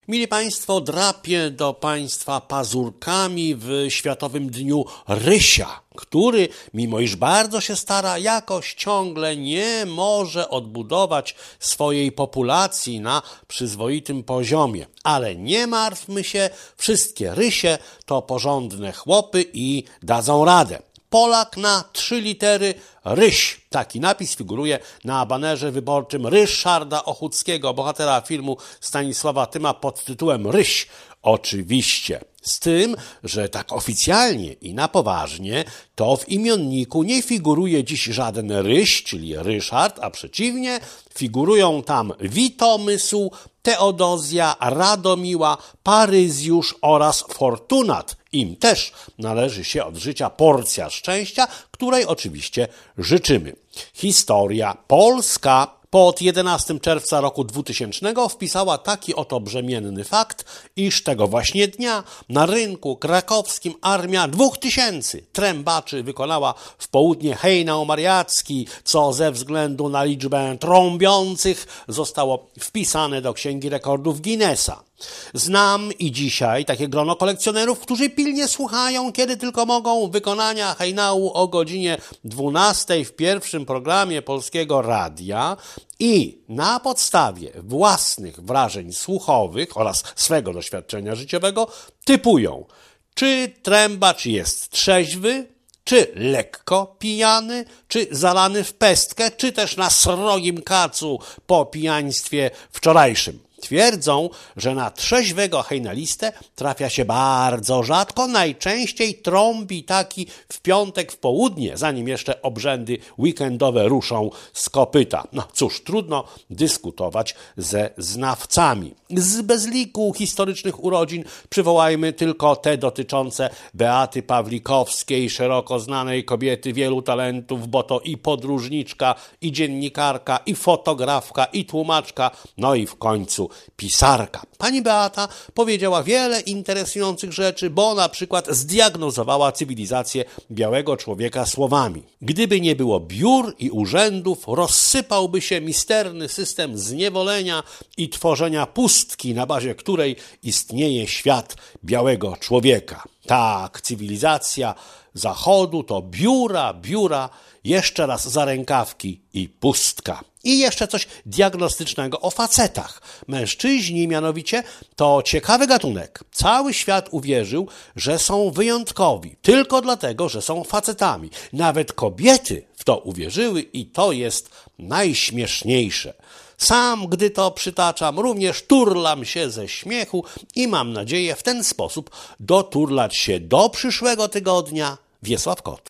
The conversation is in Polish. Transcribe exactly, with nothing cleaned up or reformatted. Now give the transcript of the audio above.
Mili Państwo, drapię do Państwa pazurkami w Światowym Dniu Rysia, który, mimo iż bardzo się stara, jakoś ciągle nie może odbudować swojej populacji na przyzwoitym poziomie. Ale nie martwmy się, wszystkie rysie to porządne chłopy i dadzą radę. Polak na trzy litery Ryś. Taki napis figuruje na banerze wyborczym Ryszarda Ochódzkiego, bohatera filmu Stanisława Tyma pod tytułem Ryś. Oczywiście. Z tym, że tak oficjalnie i na poważnie to w imienniku nie figuruje dziś żaden Ryś, czyli Ryszard, a przeciwnie, figurują tam Witomysł, Teodozja, Radomiła, Paryzjusz oraz Fortunat. Im też należy się od życia porcja szczęścia, której oczywiście życzymy. Historia polska pod jedenastego czerwca roku dwutysięcznego wpisała taki oto brzemienny fakt, iż tego właśnie dnia na rynku krakowskim armia dwóch tysięcy trębaczy wykonała w południe hejnał mariacki, co ze względu na liczbę trąbiących zostało wpisane do Księgi Rekordów Guinnessa. Znam i dzisiaj takie grono kolekcjonerów, którzy pilnie słuchają, kiedy tylko mogą, wykonania hejnału o godzinie dwunastej w pierwszym programie Polskiego Radia i na podstawie własnych wrażeń słuchowych oraz swego doświadczenia życiowego typują, czy trębacz jest trzeźwy, czy lekko pijany, czy zalany w pestkę, czy też na srogim kacu po pijaństwie wczorajszym. Twierdzą, że na trzeźwego hejnalistę trafia się bardzo rzadko, najczęściej trąbi taki w piątek w południe, zanim jeszcze obrzędy weekendowe ruszą z kopyta. No cóż, trudno dyskutować ze znawcami. Z bezliku historycznych urodzin przywołajmy tylko te dotyczące Beaty Pawlikowskiej, szeroko znanej kobiety wielu talentów, bo to i podróżniczka, i dziennikarka, i fotografka, i tłumaczka, no i w końcu pisarka. Pani Beata powiedziała wiele interesujących rzeczy, bo na przykład zdiagnozowała cywilizację białego człowieka słowami: gdyby nie było biur i urzędów, rozsypałby się misterny system zniewolenia i tworzenia pustki, na bazie której istnieje świat białego człowieka. Tak, cywilizacja Zachodu to biura, biura, jeszcze raz zarękawki i pustka. I jeszcze coś diagnostycznego o facetach. Mężczyźni mianowicie to ciekawy gatunek. Cały świat uwierzył, że są wyjątkowi, tylko dlatego, że są facetami. Nawet kobiety w to uwierzyły i to jest najśmieszniejsze. Sam, gdy to przytaczam, również turlam się ze śmiechu i mam nadzieję w ten sposób doturlać się do przyszłego tygodnia. Wiesław Kot.